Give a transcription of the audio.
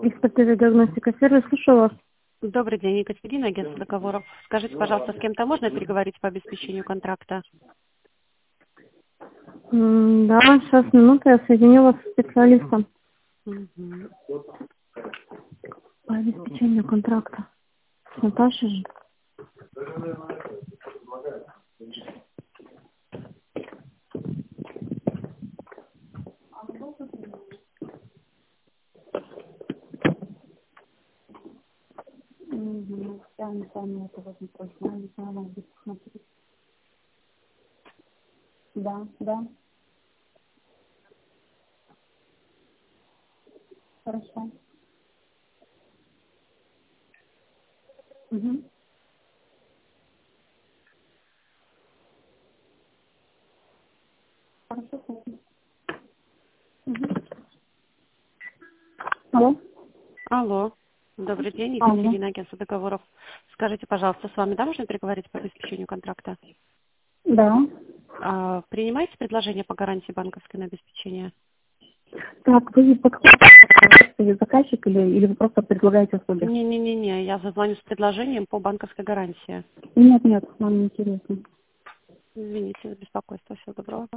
Экспертиза диагностика сервис, слушаю вас. Добрый день, Екатерина, агентство договоров. Скажите, пожалуйста, с кем-то можно переговорить по обеспечению контракта? Да, сейчас, минуту, я соединю вас с специалистом Мгм. по обеспечению контракта. С Наташей же. Да, да, хорошо. Угу. Хорошо, слушаю. Угу. Алло? Алло. Добрый день, Алло. Екатерина, агентство договоров. Скажите, пожалуйста, с вами, да, можно переговорить по обеспечению контракта? Да. Принимаете предложение по гарантии банковской на обеспечение? Так, вы по какому заказчик или вы просто предлагаете услуги? Не-не-не, я зазвоню с предложением по банковской гарантии. Нет, нам не интересно. Извините за беспокойство. Всего доброго.